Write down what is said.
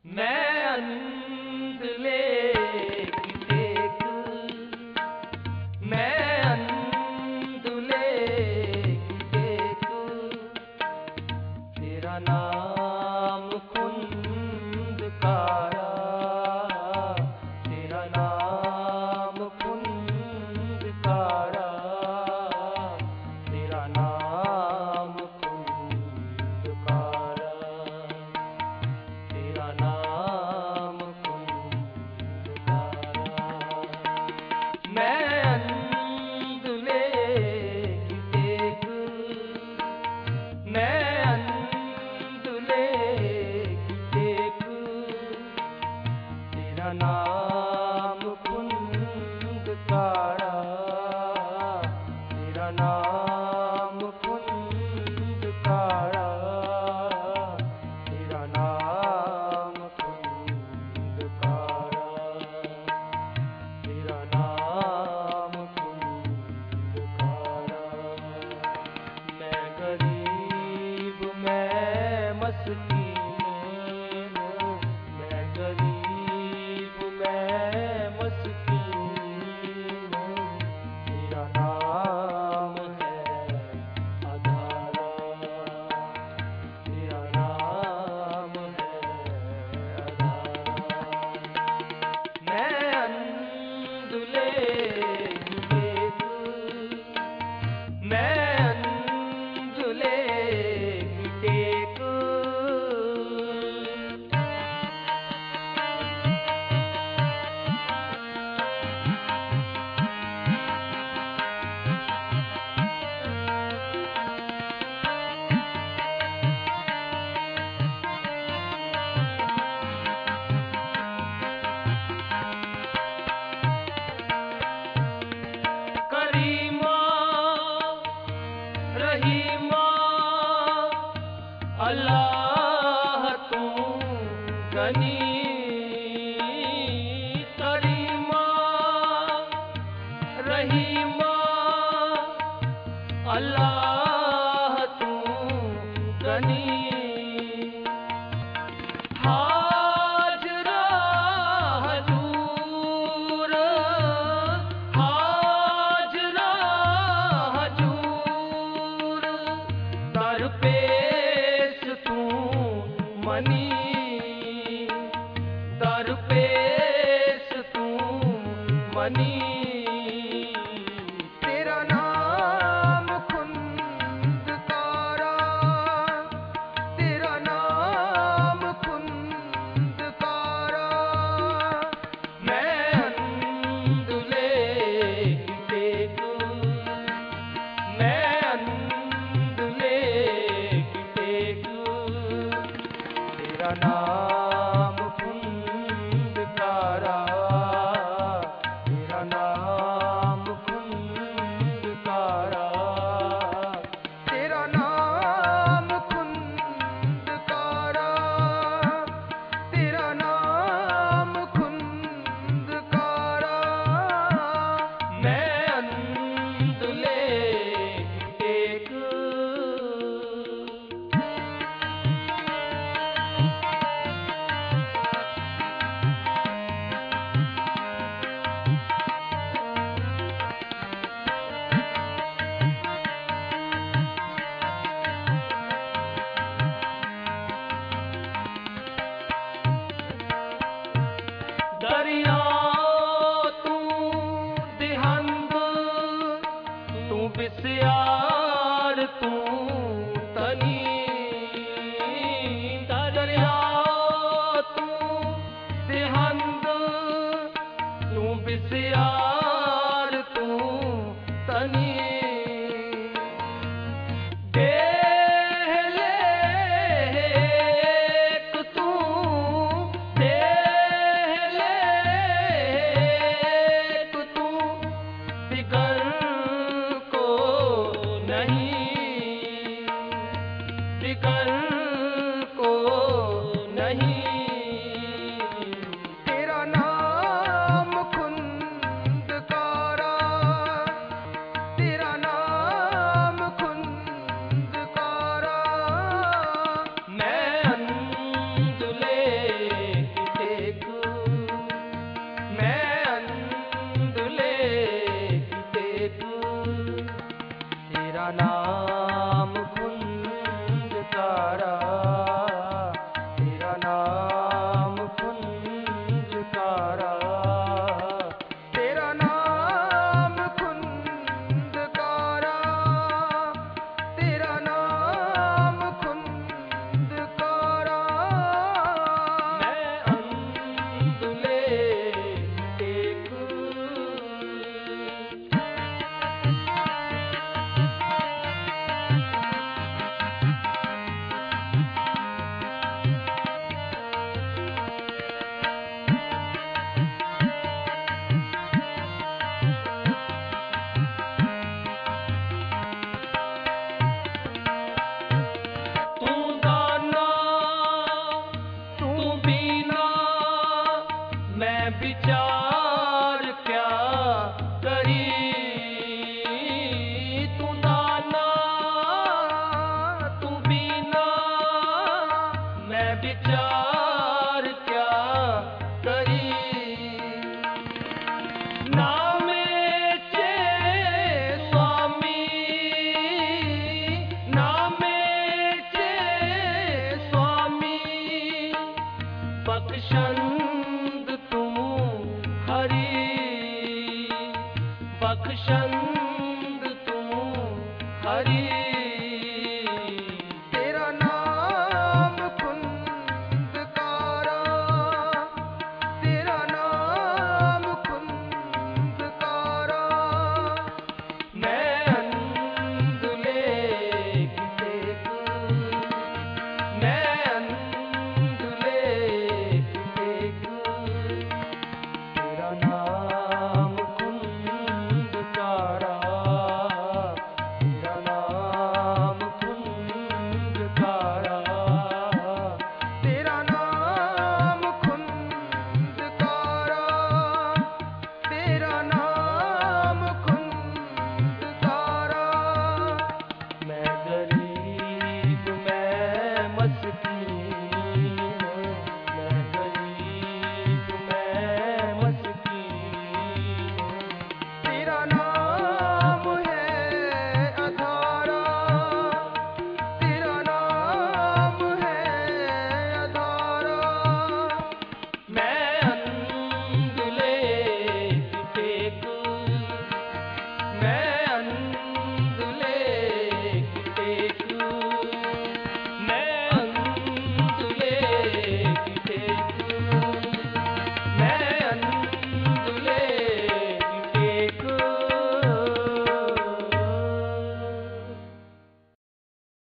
मैं अंधले की टेक, मैं अंधले की टेक, तेरा नाम खुंदकारा, तेरा नाम खुंदकारा, तेरा नाम खुंदकारा, तेरा नाम खुंदकारा। मैं अंधले की टेक, मैं अंधले की टेक, तेरा नाम खुंदकारा, तेरा नाम खुंदकारा, तेरा नाम खुंदकारा, तेरा नाम खुंदकारा। मैं गरीब मैं मस्कीन, मैं गरीब मैं मस्कीन, तेरा नाम है आधारा, तेरा नाम है आधारा। मैं अंधले की टेक, मैं अंधले की टेक। करीमा रहीमा अल्लाह तू गनी, करीमा रहीमा अल्लाह तू गनी। हाजरा हजूर, हाजरा हजूर, दरपेश तू मनी, दरपेश तू मनी। तेरा नाम खुंदकारा, तेरा नाम खुंदकारा। मैं अंधले की टेक, मैं अंधले की टेक, तेरा नाम खुंदकारा, तेरा नाम खुंदकारा, तेरा नाम खुंदकारा, तेरा नाम खुंदकारा। मैं अंधले की टेक। दरिया तू दिहंद, तू बिस्यार तू तनी, दरिया तू दिहंद, तू बिस्यार तू तनी। देह लेक तू, देह लेक तू, बिगर को नहीं, बिगर को नहीं। तेरा नाम खुंदकारा, तेरा नाम खुंदकारा। मैं अंधले मैं विचार क्या करी, तू दाना तू बीना, मैं विचार क्या करी। नामेचे स्वामी, नामेचे स्वामी, बख्शन